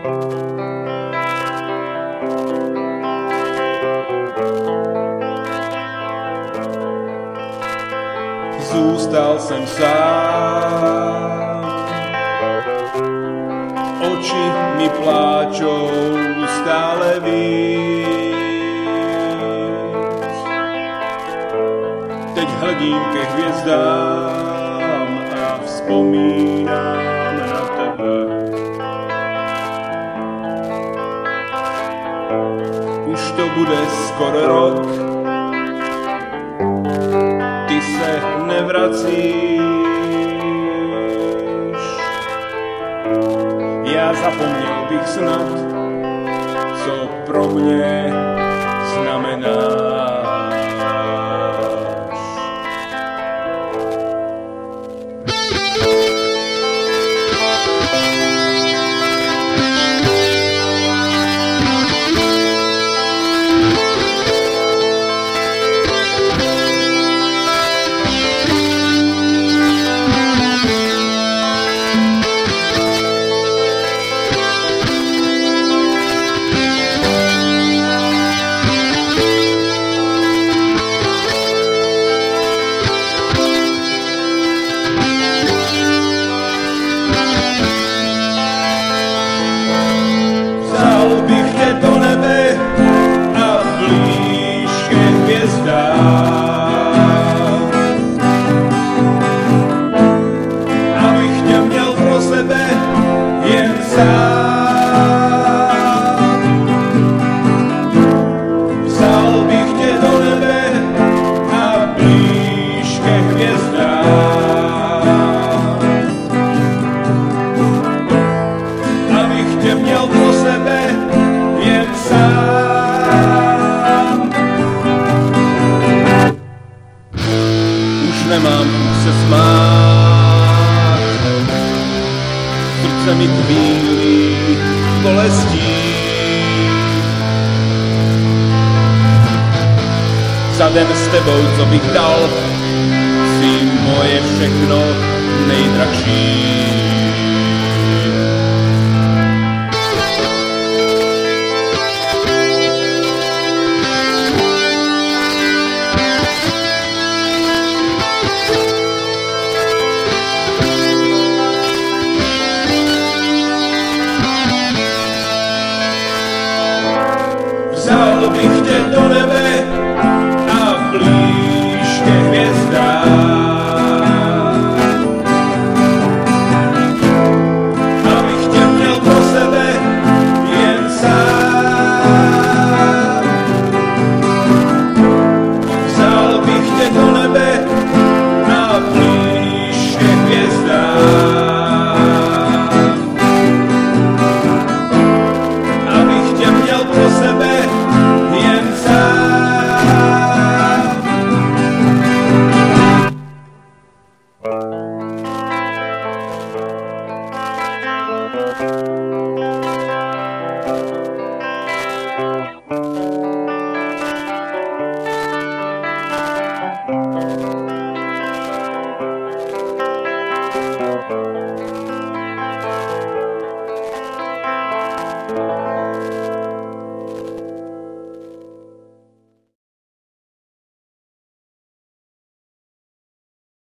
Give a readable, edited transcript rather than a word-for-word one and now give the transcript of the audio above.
Zůstal jsem sám, oči mi pláčou stále víc. Teď hledím ke hvězdám a vzpomínám na tebe. Už to bude skoro rok, ty se nevracíš. Já zapomněl bych snad, co pro mě znamenáš. Abych tě měl pro sebe jen sám. Vzal bych tě do nebe a blíž ke hvězdám. Abych tě měl pro sebe jen sám. Nemám se smát, srdce mi chvílí bolestí. Za den s tebou, co bych dal, si moje všechno nejdražší.